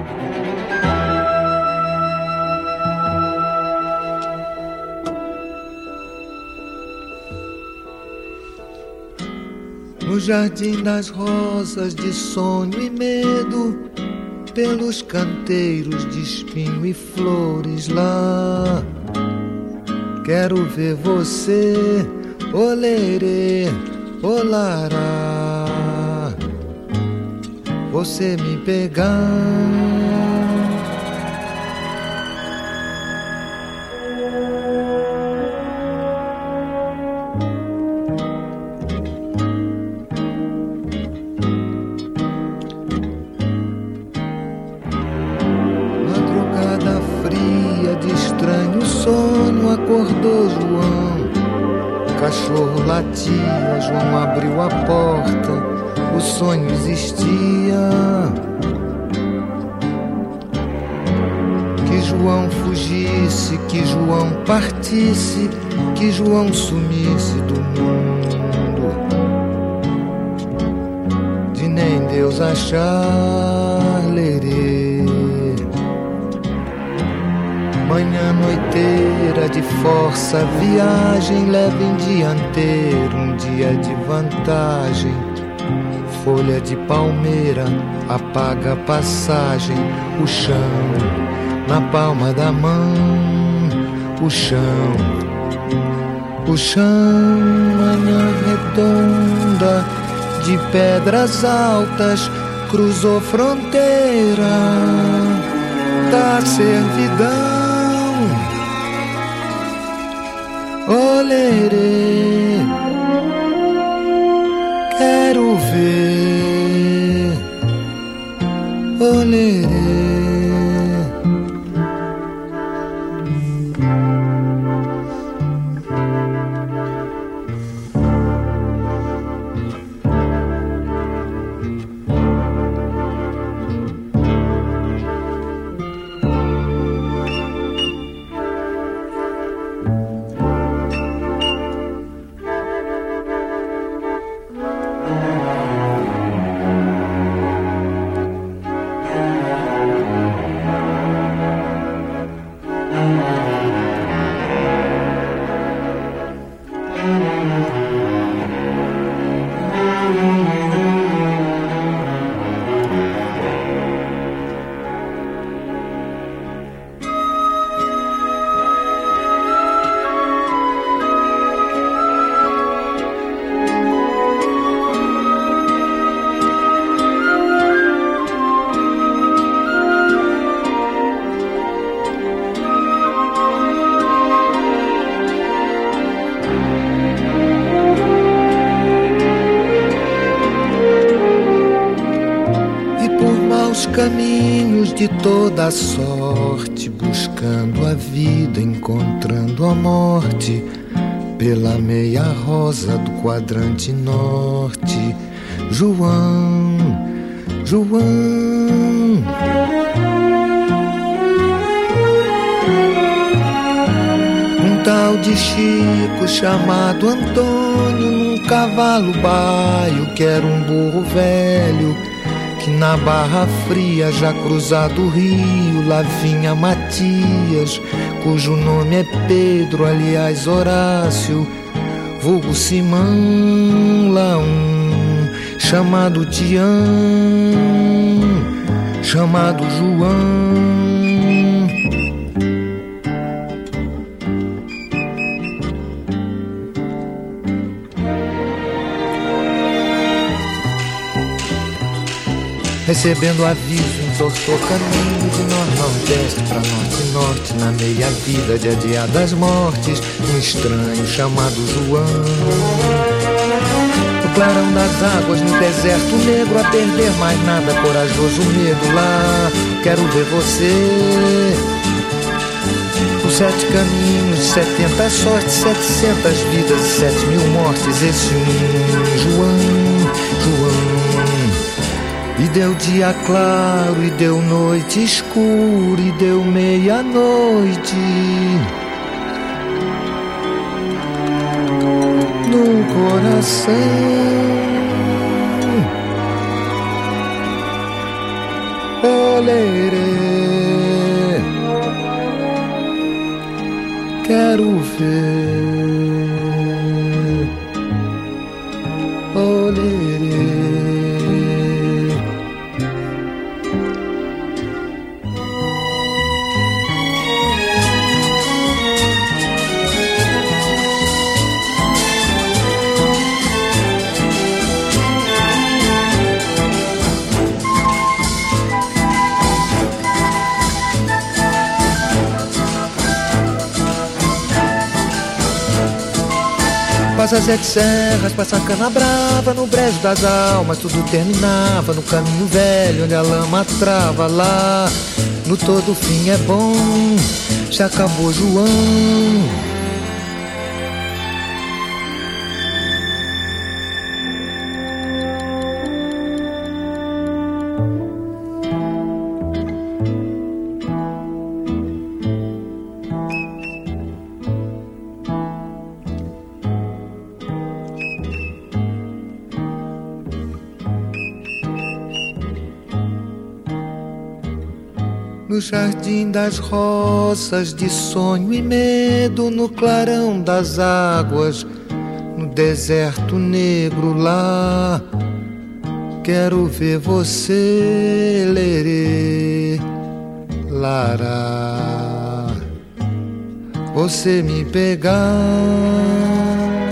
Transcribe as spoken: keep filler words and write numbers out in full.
No jardim das rosas de sonho e medo, pelos canteiros de espinho e flores lá, quero ver você, olerê, olará, você me pegar. Acordou João, cachorro latia, João abriu a porta, o sonho existia. Que João fugisse, que João partisse, que João sumisse do mundo, de nem Deus achar lerê. Manhã noiteira de força, viagem leva em dianteiro, um dia de vantagem. Folha de palmeira apaga a passagem, o chão na palma da mão, o chão, o chão. Manhã redonda de pedras altas, cruzou fronteira da servidão. Olerê, quero ver, olerê. Caminhos de toda sorte, buscando a vida, encontrando a morte, pela meia rosa do quadrante norte. João, João, um tal de Chico chamado Antônio, num cavalo baio que era um burro velho, que na Barra Fria, já cruzado o rio, lá vinha Matias, cujo nome é Pedro, aliás Horácio, vulgo Simão, lá um chamado Tião, chamado João. Recebendo aviso, entortou caminho de nor-nordeste pra norte-norte, na meia vida de adiadas mortes, um estranho chamado João. No clarão das águas, no deserto negro, a perder mais nada, corajoso medo lá, quero ver você. Por sete caminhos, setenta sortes, setecentas vidas e sete mil mortes, esse um João, João. E deu dia claro, e deu noite escura, e deu meia-noite no coração. Oh, lerê. Quero ver, oh, lerê. Passa sete serras, passa cana brava, no brejo das almas tudo terminava no caminho velho, onde a lama trava lá. No todo fim é bom, já acabou João. No jardim das rosas, de sonho e medo, no clarão das águas, no deserto negro lá. Quero ver você, lerê, lará, você me pegar.